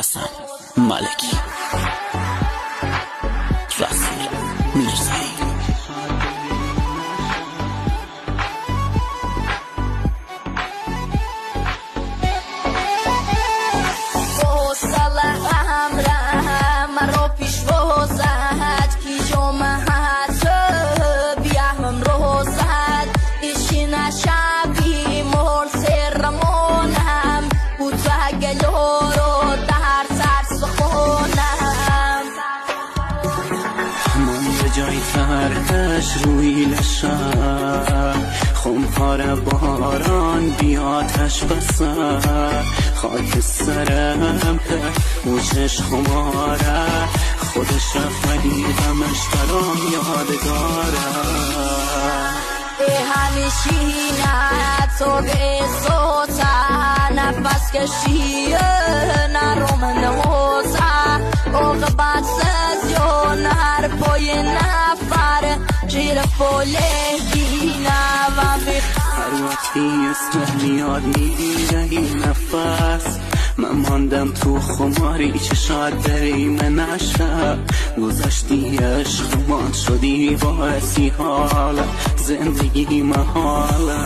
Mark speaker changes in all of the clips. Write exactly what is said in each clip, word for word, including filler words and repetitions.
Speaker 1: حسن ملکی رسول میرزایی. ترش روی لشم خمپاره باران بی آتش بسر خاک سرم که موچش خماره خودش رفت ولی غمش برام یادگاره.
Speaker 2: همیشینه تو به صوته نفس کشیه نروم نوزه عقبت سزیون پای نفر جیر فوله گینه و بخ
Speaker 1: هر وقتی اسمت میاد میگیره این نفس من ماندم تو خماری که شاید دریمه نشه گذشتی عشقمان شدی باعثی حالا زندگی محاله.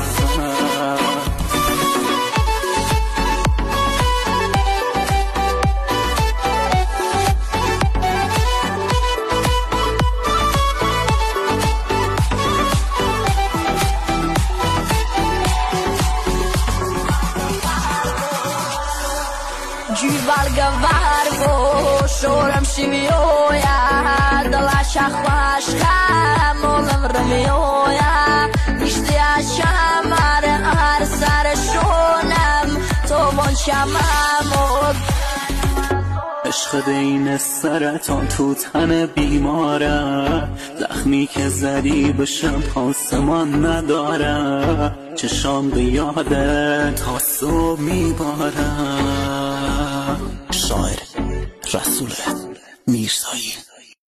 Speaker 2: Gyvalga vargo, shoram shivioya, dalasha khwashka, molam ramioya, ishti ashamar har sar shonam, to von shamamod.
Speaker 1: عشق بین سرطان تو تن بیماره زخمی که زدی بشم پاسمان نداره چشام به یاده تا صبح میباره. شاعر رسول میرزایی.